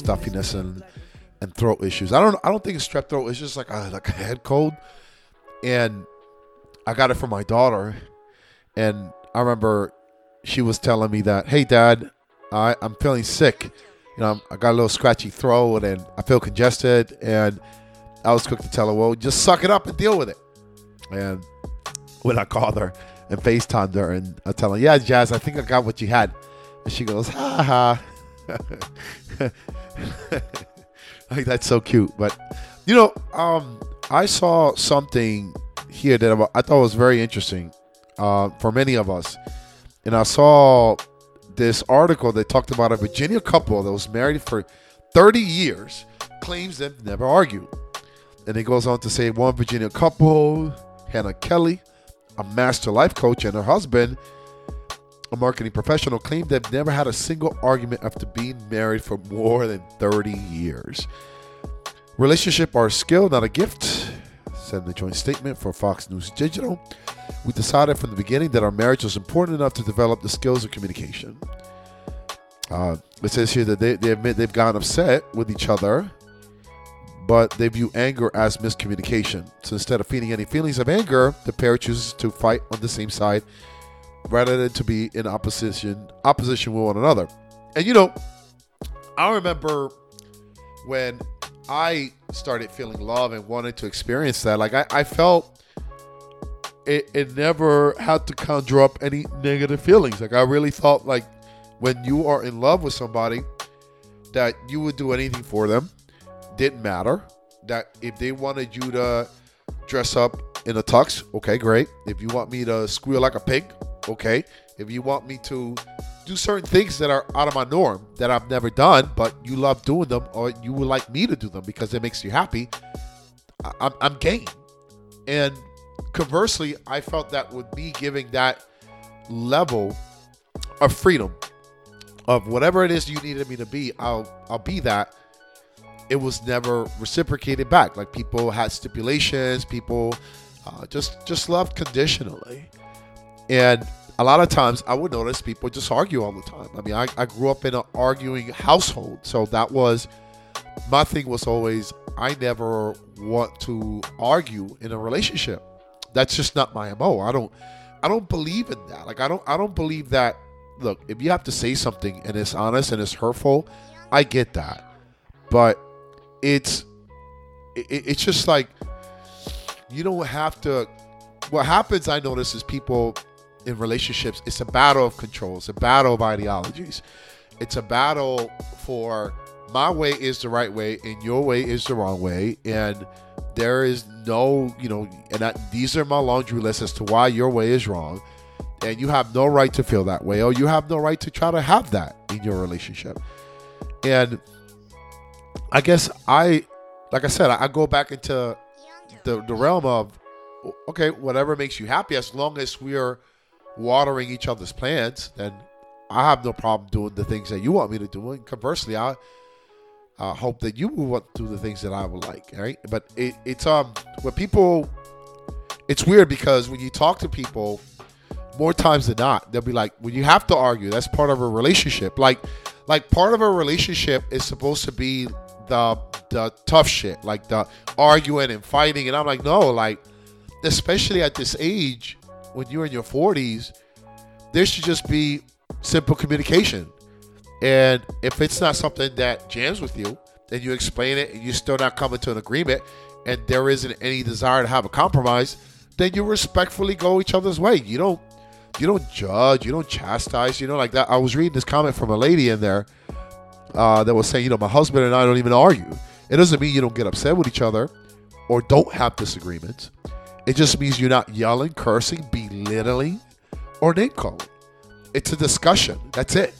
stuffiness and throat issues. I don't think it's strep throat. It's just like a head cold, and I got it from my daughter, and I remember she was telling me that, hey, Dad, I'm feeling sick. I got a little scratchy throat and I feel congested. And I was quick to tell her, well, just suck it up and deal with it. And when I called her and FaceTimed her and I tell her, yeah, Jazz, I think I got what you had. And she goes, ha ha. Like, that's so cute. But, I saw something here that I thought was very interesting for many of us. And I saw this article that talked about a Virginia couple that was married for 30 years, claims they've never argued. And it goes on to say one Virginia couple, Hannah Kelly, a master life coach, and her husband, a marketing professional, claimed they've never had a single argument after being married for more than 30 years. Relationships are a skill, not a gift, said in the joint statement for Fox News Digital. We decided from the beginning that our marriage was important enough to develop the skills of communication. It says here that they admit they've gotten upset with each other, but they view anger as miscommunication. So instead of feeling any feelings of anger, the pair chooses to fight on the same side rather than to be in opposition with one another. And I remember when I started feeling love and wanted to experience that, like I felt it never had to conjure up any negative feelings. Like, I really thought, like, when you are in love with somebody, that you would do anything for them. Didn't matter. That if they wanted you to dress up in a tux, okay, great. If you want me to squeal like a pig, okay. If you want me to do certain things that are out of my norm that I've never done, but you love doing them, or you would like me to do them because it makes you happy, I'm game. And conversely, I felt that with me giving that level of freedom of whatever it is you needed me to be, I'll be that. It was never reciprocated back. Like, people had stipulations, people just loved conditionally. And a lot of times I would notice people just argue all the time. I mean, I grew up in an arguing household. So that was, my thing was always, I never want to argue in a relationship. That's just not my MO. I don't believe in that. Like, I don't believe that. Look, if you have to say something and it's honest and it's hurtful, I get that. But it's just like, you don't have to. What happens, I notice, is people in relationships, it's a battle of control. It's a battle of ideologies. It's a battle for my way is the right way and your way is the wrong way. And there is no, these are my laundry lists as to why your way is wrong. And you have no right to feel that way, or you have no right to try to have that in your relationship. And I guess I go back into the realm of, okay, whatever makes you happy, as long as we're watering each other's plants, then I have no problem doing the things that you want me to do. And conversely, I hope that you will want to do the things that I would like, right? But it's when people, it's weird because when you talk to people, more times than not, they'll be like, when you have to argue, that's part of a relationship. Like part of a relationship is supposed to be the tough shit, like the arguing and fighting. And I'm like, no, like, especially at this age, when you're in your 40s, there should just be simple communication. And if it's not something that jams with you, then you explain it and you're still not coming to an agreement, and there isn't any desire to have a compromise, then you respectfully go each other's way. You don't judge, you don't chastise, like that. I was reading this comment from a lady in there that was saying, my husband and I don't even argue. It doesn't mean you don't get upset with each other or don't have disagreements. It just means you're not yelling, cursing, belittling, or name calling. It's a discussion. That's it.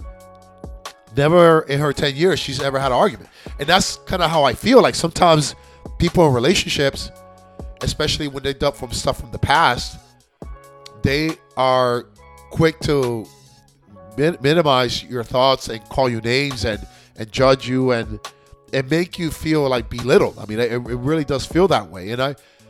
Never in her 10 years she's ever had an argument. And that's kind of how I feel. Like, sometimes people in relationships, especially when they dump from stuff from the past, they are quick to minimize your thoughts and call you names and judge you and make you feel like belittled. I mean, it really does feel that way. And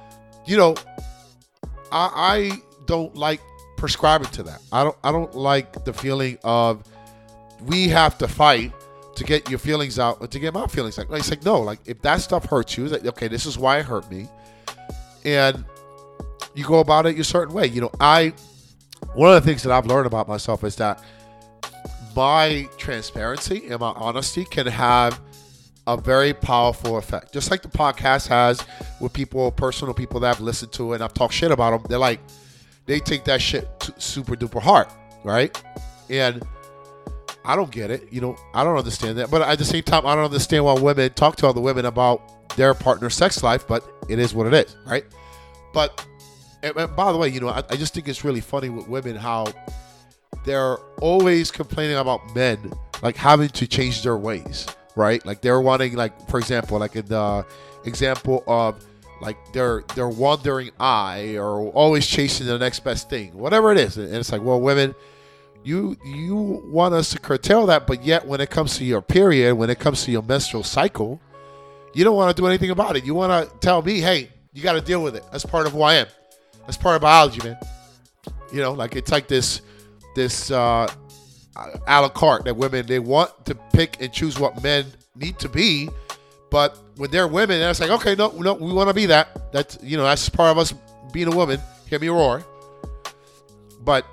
I don't like prescribing to that. I don't like the feeling of we have to fight to get your feelings out, or to get my feelings out. Like, it's like, no, like if that stuff hurts you, it's like, okay, this is why it hurt me, and you go about it your certain way. One of the things that I've learned about myself is that my transparency and my honesty can have a very powerful effect. Just like the podcast has with people, personal people that I've listened to and I've talked shit about them. They take that shit super duper hard, right? And I don't get it. I don't understand that. But at the same time, I don't understand why women talk to other women about their partner's sex life, but it is what it is, right? But, and by the way, I just think it's really funny with women how they're always complaining about men, like having to change their ways. Right, like they're wanting, like for example, like in the example of like their wandering eye, or always chasing the next best thing, whatever it is, and it's like, well, women, you want us to curtail that, but yet when it comes to your period, when it comes to your menstrual cycle, you don't want to do anything about it. You want to tell me, hey, you got to deal with it. That's part of who I am. That's part of biology, man. Like it's like this. A la carte that women, they want to pick and choose what men need to be, but when they're women, it's like, okay, no, we want to be that. That's part of us being a woman. Hear me roar. But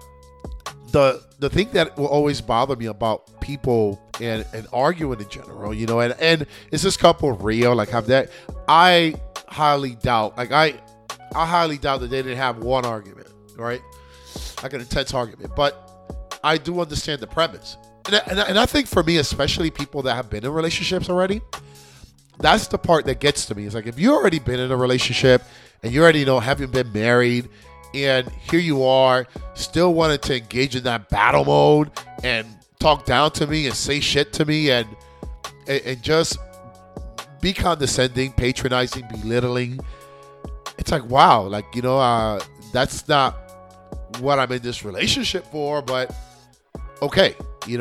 the thing that will always bother me about people and arguing in general, and is this couple real? Like, have that? I highly doubt. Like, I highly doubt that they didn't have one argument, right? Like an intense argument, but I do understand the premise. And I think for me, especially people that have been in relationships already, that's the part that gets to me. It's like, if you already been in a relationship and you already haven't been married, and here you are still wanting to engage in that battle mode and talk down to me and say shit to me and just be condescending, patronizing, belittling. It's like, wow, like, that's not what I'm in this relationship for, but okay,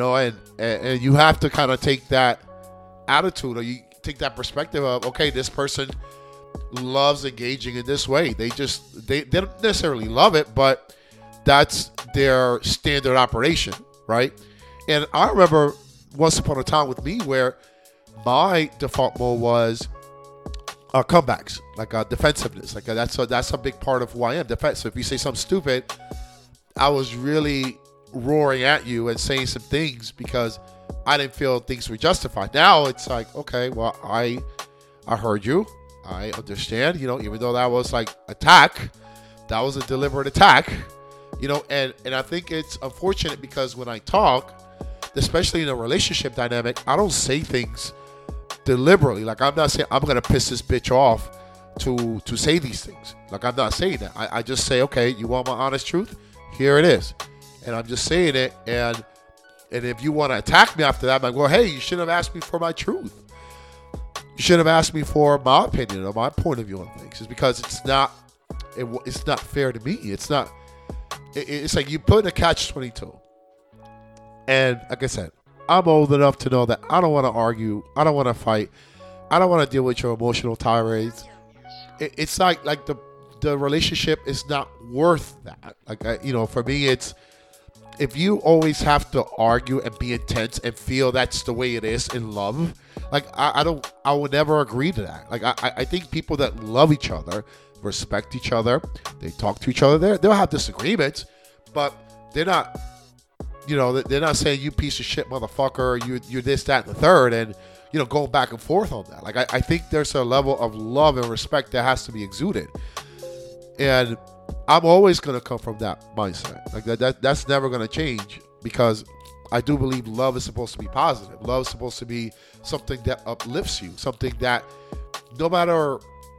and you have to kind of take that attitude, or you take that perspective of, okay, this person loves engaging in this way. They don't necessarily love it, but that's their standard operation, right? And I remember once upon a time with me where my default mode was comebacks, like defensiveness. Like that's a big part of who I am, defensive. If you say something stupid, I was really roaring at you and saying some things because I didn't feel things were justified. Now it's like, okay, well, I heard you. I understand, even though that was like attack, that was a deliberate attack, and I think it's unfortunate because when I talk, especially in a relationship dynamic, I don't say things deliberately. Like, I'm not saying I'm going to piss this bitch off to say these things. Like, I'm not saying that. I just say, okay, you want my honest truth? Here it is. And I'm just saying it, and if you want to attack me after that, I'm like, well, hey, you shouldn't have asked me for my truth. You should have asked me for my opinion or my point of view on things. It's because it's not fair to me. It's not. It's like you put in a catch-22. And like I said, I'm old enough to know that I don't want to argue. I don't want to fight. I don't want to deal with your emotional tirades. It's like the relationship is not worth that. Like, for me, it's, if you always have to argue and be intense and feel that's the way it is in love, like, I would never agree to that. Like, I think people that love each other, respect each other, they talk to each other, they'll have disagreements, but they're not, they're not saying you piece of shit motherfucker, you're this, that, and the third, and, going back and forth on that. Like, I think there's a level of love and respect that has to be exuded. And I'm always going to come from that mindset. Like, that's never going to change, because I do believe love is supposed to be positive. Love is supposed to be something that uplifts you, something that no matter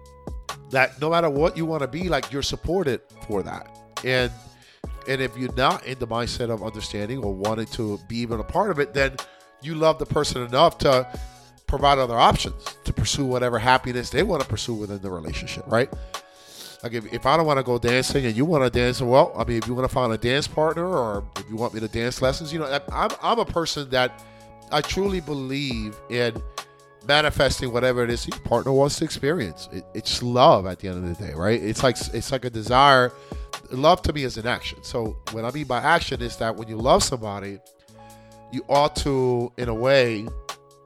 what you want to be, like, you're supported for that. And if you're not in the mindset of understanding or wanting to be even a part of it, then you love the person enough to provide other options to pursue whatever happiness they want to pursue within the relationship, right? Like, if I don't want to go dancing and you want to dance, well, I mean, if you want to find a dance partner, or if you want me to dance lessons, I'm a person that I truly believe in manifesting whatever it is your partner wants to experience. It's love at the end of the day, right? It's like a desire. Love to me is an action. So what I mean by action is that when you love somebody, you ought to, in a way,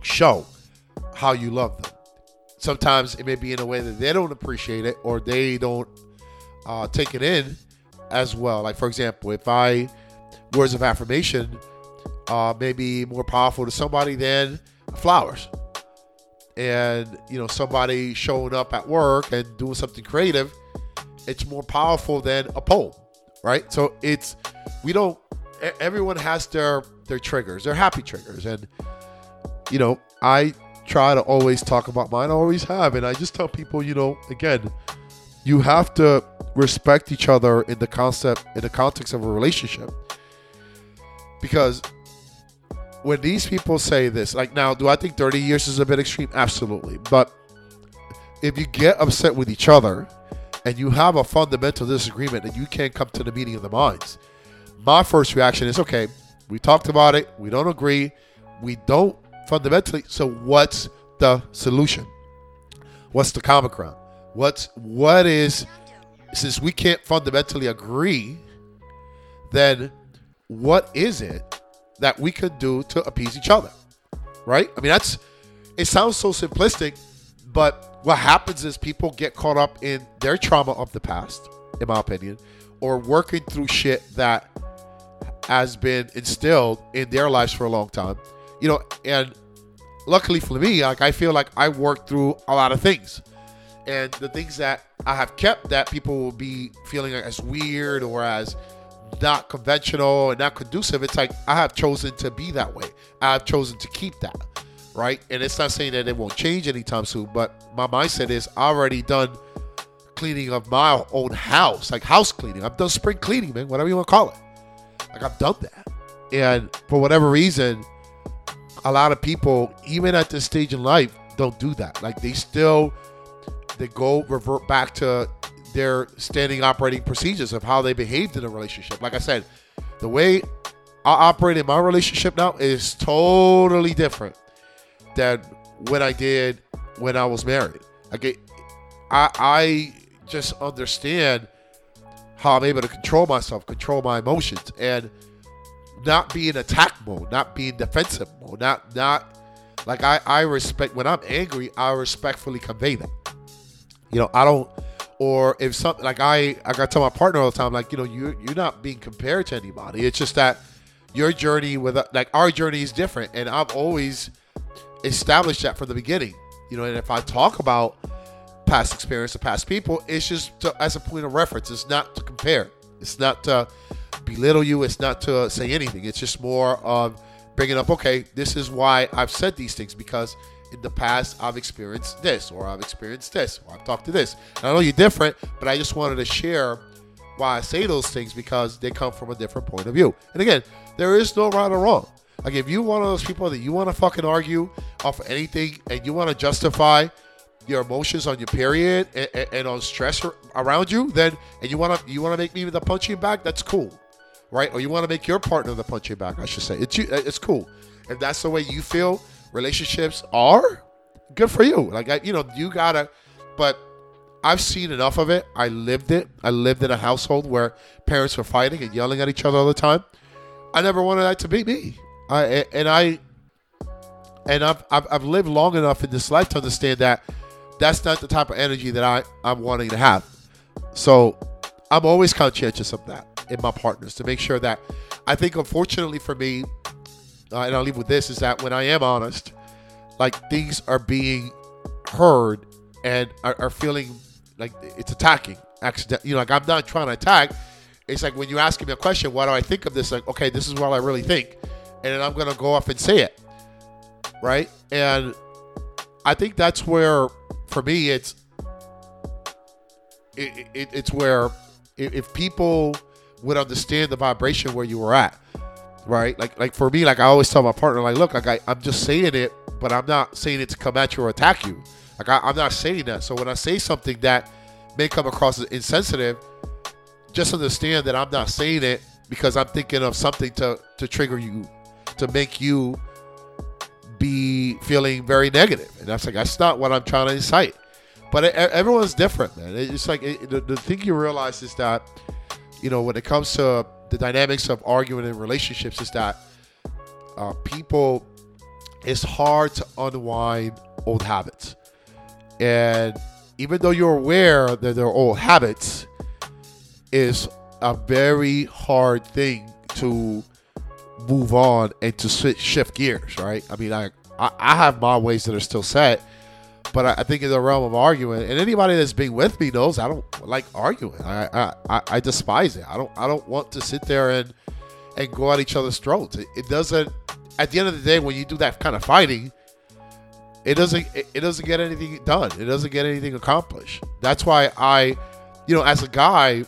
show how you love them. Sometimes it may be in a way that they don't appreciate it or they don't take it in as well. Like, for example, if words of affirmation may be more powerful to somebody than flowers. And, somebody showing up at work and doing something creative, it's more powerful than a poem, right? So everyone has their triggers, their happy triggers. And, I try to always talk about mine. I always have. And I just tell people, again, you have to respect each other in the context of a relationship. Because when these people say this, like, now, do I think 30 years is a bit extreme? Absolutely. But if you get upset with each other and you have a fundamental disagreement and you can't come to the meeting of the minds, my first reaction is, okay, we talked about it. We don't agree. We don't fundamentally. So what's the solution? What's the common ground? What is, since we can't fundamentally agree, then what is it that we could do to appease each other? Right? I mean, it sounds so simplistic, but what happens is people get caught up in their trauma of the past, in my opinion, or working through shit that has been instilled in their lives for a long time. And luckily for me, like, I feel like I worked through a lot of things. And the things that I have kept that people will be feeling as weird or as not conventional and not conducive, it's like I have chosen to be that way. I have chosen to keep that, right? And it's not saying that it won't change anytime soon, but my mindset is I already done cleaning of my own house, like house cleaning. I've done spring cleaning, man, whatever you want to call it. Like, I've done that. And for whatever reason, a lot of people, even at this stage in life, don't do that. Like, they revert back to their standing operating procedures of how they behaved in a relationship. Like I said, the way I operate in my relationship now is totally different than when I did when I was married. I just understand how I'm able to control myself, control my emotions, and not be in attack mode, not be in defensive mode, not like I respect when I'm angry, I respectfully convey that. I don't, or if something like I gotta tell my partner all the time, like, you're not being compared to anybody. It's just that your journey our journey is different, and I've always established that from the beginning. And if I talk about past experience of past people, it's just as a point of reference. It's not to compare. It's not to belittle you. It's not to say anything. It's just more of bringing up, okay, this is why I've said these things, because in the past I've experienced this, or I've experienced this, or I've talked to this. And I know you're different, but I just wanted to share why I say those things, because they come from a different point of view. And again, there is no right or wrong. Like, if you're one of those people that you want to fucking argue off of anything and you want to justify your emotions on your period and on stress around you, then, and you want to make me the punching bag, that's cool, right? Or you want to make your partner the punching bag, I should say. It's cool. If that's the way you feel relationships are, good for you. Like, you gotta, but I've seen enough of it. I lived it. I lived in a household where parents were fighting and yelling at each other all the time. I never wanted that to be me. I've lived long enough in this life to understand that that's not the type of energy that I'm wanting to have. So I'm always conscientious of that in my partners, to make sure that, I think, unfortunately for me, and I'll leave with this, is that when I am honest, like, things are being heard and are feeling like it's attacking. Like, I'm not trying to attack. It's like when you ask me a question, what do I think of this? Like, okay, this is what I really think. And then I'm going to go off and say it. Right? And I think that's where, for me, it's where if people would understand the vibration where you were at, right? Like for me, like, I always tell my partner, like, look, like, I'm just saying it, but I'm not saying it to come at you or attack you. Like, I'm not saying that. So when I say something that may come across as insensitive, just understand that I'm not saying it because I'm thinking of something to trigger you, to make you be feeling very negative. And that's not what I'm trying to incite. But everyone's different, man. It's like, the thing you realize is that, when it comes to the dynamics of arguing in relationships, is that people it's hard to unwind old habits. And even though you're aware that they're old habits, it's a very hard thing to move on and to shift gears, right? I mean, I have my ways that are still set, but I think in the realm of arguing, and anybody that's been with me knows I don't like arguing. I despise it. I don't want to sit there and go at each other's throats. It doesn't. At the end of the day, when you do that kind of fighting, it doesn't get anything done. It doesn't get anything accomplished. That's why as a guy,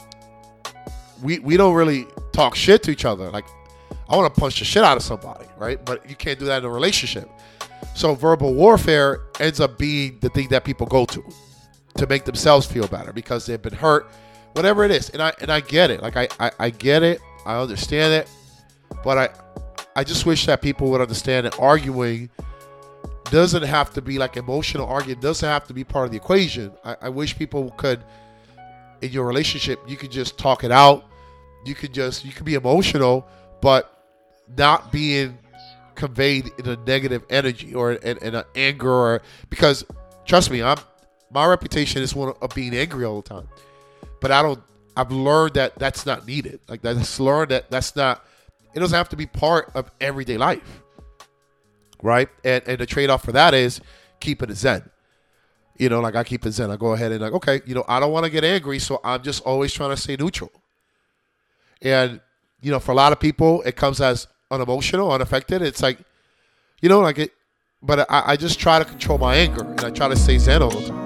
we don't really talk shit to each other. Like, I want to punch the shit out of somebody, right? But you can't do that in a relationship. So verbal warfare ends up being the thing that people go to make themselves feel better because they've been hurt, whatever it is. And I get it. Like, I get it. I understand it. But I just wish that people would understand that arguing doesn't have to be like emotional arguing, doesn't have to be part of the equation. I wish people could, in your relationship, you could just talk it out. You could be emotional, but not being conveyed in a negative energy or in an anger, or because trust me, my reputation is one of being angry all the time. But I've learned that that's not needed. Like, that's learned that that's not. It doesn't have to be part of everyday life, right? And the trade-off for that is keeping it zen. Like, I keep it zen. I go ahead and like, okay, I don't want to get angry, so I'm just always trying to stay neutral. And for a lot of people, it comes as unemotional, unaffected. It's like, like it. But I just try to control my anger, and I try to stay zen all the time.